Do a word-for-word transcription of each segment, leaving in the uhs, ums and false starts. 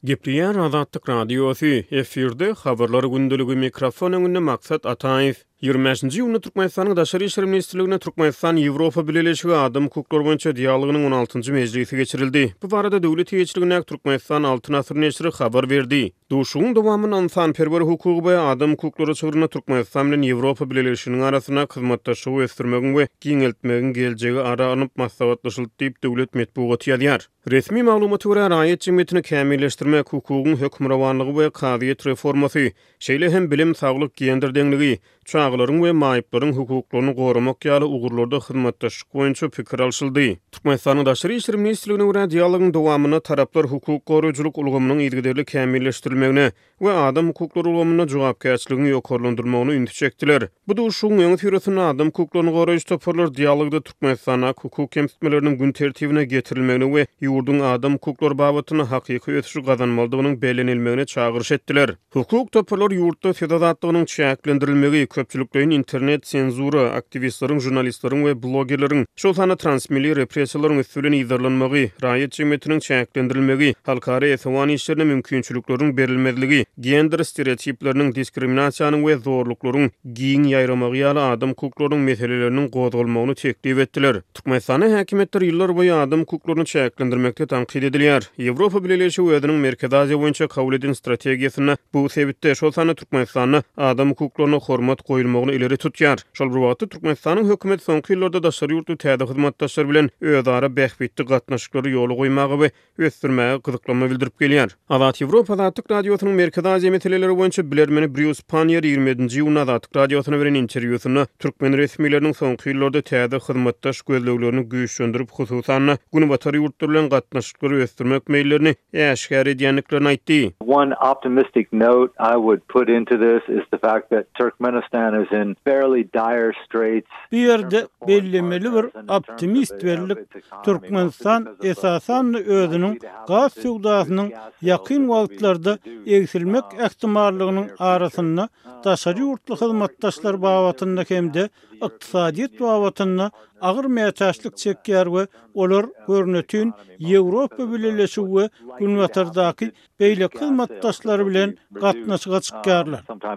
Gepliýär Azatlyk Radiosu efirde habarlar gündüligi mikrofon öňünde maksat Ataýew. ýygrimiňji ýylyny Türkmenistanyň Daşary işler ministrligine Türkmenistan Ýewropa Birleşigi adam hukuklary boýunça dialogynyň on altynjy mejlisi geçirildi. Bu barada döwlet ýetirligine Türkmenistan Altyn Asyr neşri habar berdi. Duşuň dowamyny insanperwer hukugy we adam hukuklary çygyryna Türkmenistan bilen Ýewropa Birleşiginiň arasyna hyzmatdaşlygy ösdürmegi we giňeltmegi geljegi aranyp maslahatlaşylyp diýip döwlet medpugaty ýazýar. Resmi maglumaty görä raýat jemgyýetini kämilleşdirmek hukugyň hökmrawanlygy we kadyýet reformasy, şeýle hem bilim, saglyk, gender deňligi, çağlaryň we maýyplaryň hukuklaryny goramak ýaly ugurlarda hyzmatdaşlyk boýunça pikir alşyldy. Türkmenistanyň Daşary işler ministrligine görä dialogyň dowamyny taraplar hukuk goraýjylyk ulgamynyň ýergiderli kämilleşdirilmegine we adam hukuklary ulgamyna jogapkärçiligini ýokarlandyrmagyny ündü çekdiler. Bu duşuň ýöňe fiýresin adam hukuklaryny goraýjy toparlar dialogda Türkmenistana hukuk kemsitmeleriniň gün tertibine getirilmegine we ýurdun adam hukuklary babatyny hakyky ösüşi gazanmalydygynyň belenilmegine çağırış etdiler. Hukuk toparlar ýurtda fedadatlygynyň çäklendirilmegi, köpçüliklerin internet senzura, aktivistlaryň, jurnalistlaryň we blogerleriň şol sana transmilli repressiýalaryň üstüne ýyzarlanmagy, raýat jemgyýetiniň çäklendirilmegi, halkara ýetewany işlerine mümkinçilikleriň berilmezligi, gender stereotipleriniň diskriminasiýanyň we zorluklaryň giň ýaýramagy ýaly adam hukuklarynyň meseleleriniň gozgalmagyny teklip etdiler. Türkmenistanyň häkimetleri ýyllar boýy adam hukuklaryny çäklendirmekde tanqid edilýär. Ýewropa Birleşigi özüniň Merkezi Aziýa boýunça kabul edilen strategiýasyna bu sebäpde şol sana Türkmenistanyň adam hukuklaryna hormat goýulmagyny ileri tutýar. Şol bir wagtda Türkmenistanyň hökümet soňky ýyllarda daşary ýurtda täze hyzmatdaşlar bilen özara bähbitli gatnaşyklary ýoly goýmagy we ösdürmäge gyzyklanma bildirip gelýär. Azat Ýewropa Azatlyk Radiosynyň Merkezi Aziýa meseleleri boýunça bilermeni Bruce Pannier ýygrimiňji ýylyň Azatlyk Radiosyna beren interwýusyna türkmen resmiýetleriniň soňky ýyllarda täze hyzmatdaş gözleglerini güýçlendirip hususan günübatary ýurtlar bilen gatnaşyklary ösdürmek meýillerini äşkär edýänliklerini aýtdy. One optimistic note I would put into this is the fact that Turkmenistan is in fairly dire straits. Bir yerde bellemeli bir optimist verilik Türkmenistan esasan özünün gaz söwdasynyň ýakyn wagtlarda egsilmek ähtimallygynyň arasyna daşary ýurtly hyzmatdaşlar babatyna hemde ykdysadyýet babatyna agyr mätäçlik çekýär we olar görnetin Ýewropa Birleşigi we günwatardaky beýle hyzmatdaşlary bilen gatnaşyga çykýarlar.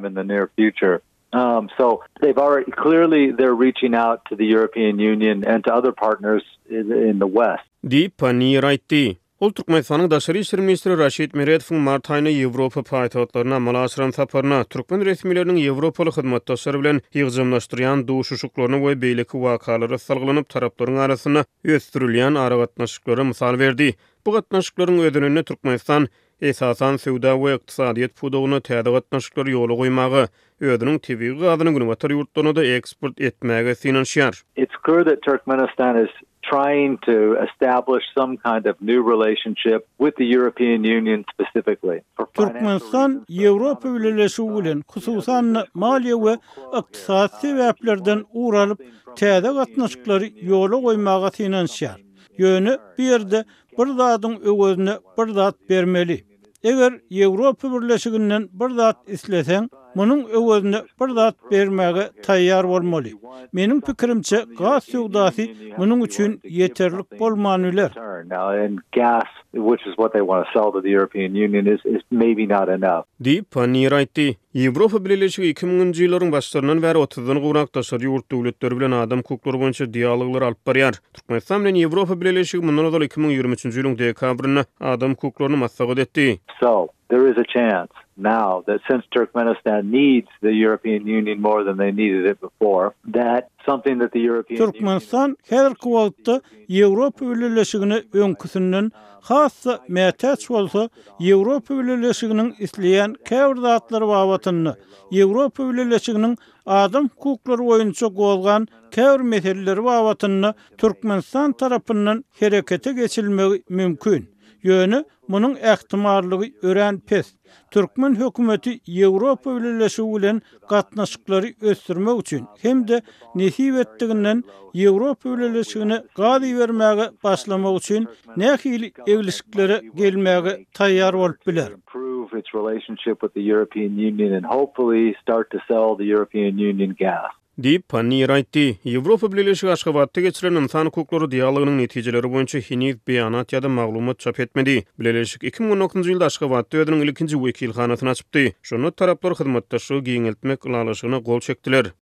Um, so they've already clearly they're reaching out to the European Union and to other partners in, in the West. Diýip Pannier aýtdy. Ol Türkmenistanyň Daşary işler ministri Raşid Meredowyň mart aýyna Ýewropa paýtagtlaryna amal aşyran saparyna türkmen resmiýetleriniň Ýewropaly hyzmatdaşlary bilen ýygjymlaşdyrýan duşuşuklaryny we beýleki wakalary salgylanyp taraplaryň arasyna ösdürilýän ara gatnaşyklary mysal berdi. Bu gatnaşyklaryň ödününe Türkmenistan esasan sowda we ykdysadyýet pudugyna täze gatnaşyklary ýoly goýmagy, ödünüň tebigi gazyny günübatary ýurtlaryna da eksport etmäge synanşýar. It's clear that Turkmenistan is trying to establish some kind of new relationship with the European Union specifically. Türkmenistan Ýewropa Birleşigi bilen hususan maliýe we ykdysat sebäplerden uralyp täze gatnaşyklary ýoly goýmaga synanşýar. Ýöne bir ýerde bir zadyň öwözüne bir zat bermeli. Eger Ýewropa Birleşiginden bir zat isleseň, munyň öwözüne bir zat bermäge taýýar bolmaly. Meniň pikirimçe gaz söwdasy munyň üçin yeterlik bolmanylar. And gas, which is what they want to sell to the European Union, is, is maybe not enough. Diýip Pannier aýtdy. Ýewropa Birleşigi iki miňinji ýyllaryň başlaryndan bäri otuzdan gowrak daşary ýurt döwletleri bilen adam hukuklary boýunça dialoglar alyp barýar. Türkmenistan bilen Ýewropa Birleşigi mundan öňe iki miň ýygrimi üçinji ýylyň dekabryna adam hukuklaryny maslahat etdi. So, there is a chance now that since Turkmenistan needs the European Union more than they needed it before, that something that the European Türkmenistan häzirki wagtda Ýewropa Birleşigine öňküsünden hassa mätäç bolsa, Ýewropa Birleşiginiň isleýän käbir zatlary babatyny, Ýewropa Birleşiginiň adam hukuklary boýunça gozgan käbir meseleleri babatyny Türkmenistan tarapyndan herekete geçilmegi mümkin. Ýöne munyň ähtimallygy ören pes. Türkmen hökümeti Ýewropa Birleşigi bilen gatnaşyklary ösdürmek üçin hemde nesip etdiginden Ýewropa Birleşigine gady bermäge başlamak üçin nähili eglisliklere gelmäge taýýar bolup biler. Its relationship with the European Union and hopefully start to sell the European Union gas. Deyip Pannier aýtdy. Ýewropa Birleşigi Aşgabatda geçiren insan hukukları dialogynyň netijeleri boýunça hiniz beýanat ýa-da maglumat çap etmedi. Birleşik iki bin on dokuzunçy ýylda Aşgabatda özüniň ilkinji wekilhanasyny açypdy. Şonu taraplar hyzmatdaşlygy giňeltmek ulalyşygyna gol çekdiler.